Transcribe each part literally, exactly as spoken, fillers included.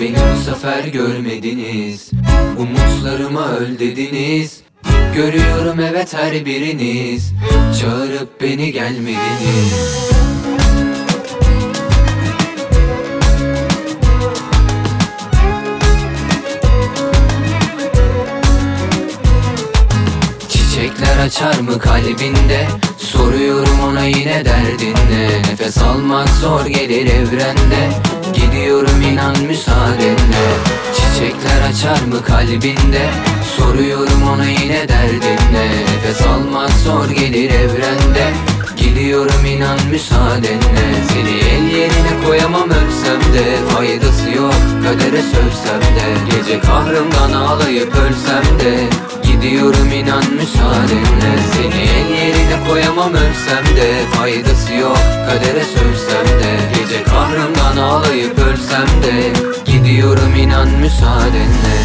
beni bu sefer görmediniz. Umutlarıma öl dediniz. Görüyorum evet her biriniz. Çağırıp beni gelmediniz. Çiçekler açar mı kalbinde? Soruyorum ona yine derdinle. Nefes almak zor gelir evrende. Gidiyorum inan müsaadenle. Çiçekler açar mı kalbinde? Soruyorum ona yine derdinle. Nefes almak zor gelir evrende. Gidiyorum inan müsaadenle. Seni el yerine koyamam ölsem de. Faydası yok kadere sövsem de. Gece kahrımdan ağlayıp ölsem de. Gidiyorum inan müsaadenle. Seni el yerine koyamam ölsem de. Faydası yok kadere sövsem de. Gece kahrımdan ağlayıp ölsem de. Gidiyorum inan müsaadenle.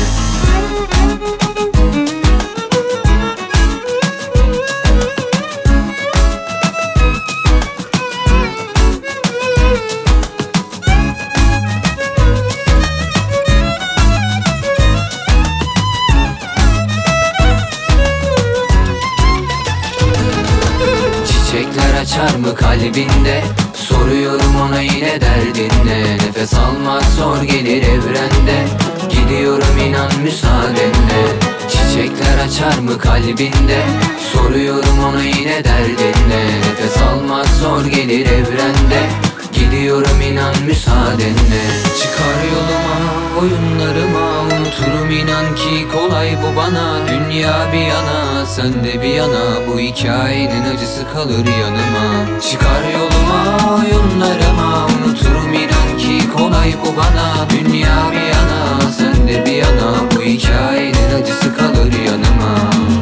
Çiçekler açar mı kalbinde? Soruyorum ona yine derdinle. Nefes almak zor gelir evrende. Gidiyorum inan müsaadenle. Çiçekler açar mı kalbinde? Soruyorum ona yine derdinle. Nefes almak zor gelir evrende. Gidiyorum inan müsaadenle. Çıkar yoluma, oyunlarıma. Unuturum inan ki kolay bu bana. Dünya bir yana, sen de bir yana. Bu hikayenin acısı kalır yanıma. Çıkar yoluma, oyunlarıma. Unuturum inan ki kolay bu bana. Dünya bir yana, sen de bir yana. Bu hikayenin acısı kalır yanıma.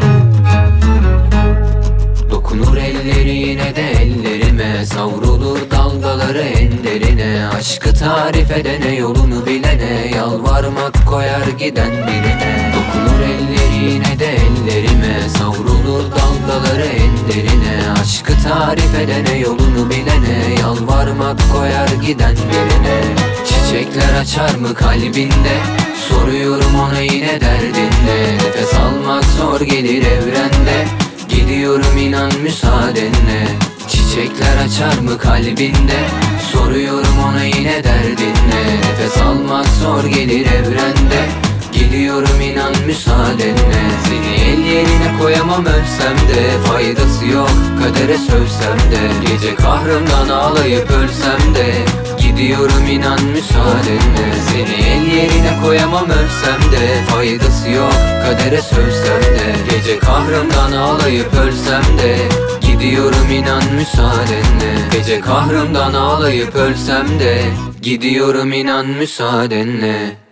Dokunur elleri yine de ellerime. Savrulur dalgaları enderine. Aşkı tarif edene, yolunu bilene. Yalvarmak koyar giden birine. Dokunur elleri yine de ellerime. Savrulur dalgaları enderine. Aşkı tarif edene, yolunu bilene. Yalvarmak koyar giden birine. Çiçekler açar mı kalbinde? Soruyorum ona yine derdinle. Nefes almak zor gelir evrende. Gidiyorum inan müsaadenle. Çiçekler açar mı kalbinde? Soruyorum ona yine derdinle. Nefes almak zor gelir evrende. Gidiyorum inan müsaadenle. Seni el yerine koyamam ölsem de. Faydası yok kadere sövsem de. Gece kahrımdan ağlayıp ölsem de. Gidiyorum inan müsaadenle. Seni el yerine koyamam ölsem de. Faydası yok kadere sövsem de. Gece kahrımdan ağlayıp ölsem de. Gidiyorum inan müsaadenle. Gece kahrımdan ağlayıp ölsem de. Gidiyorum inan müsaadenle.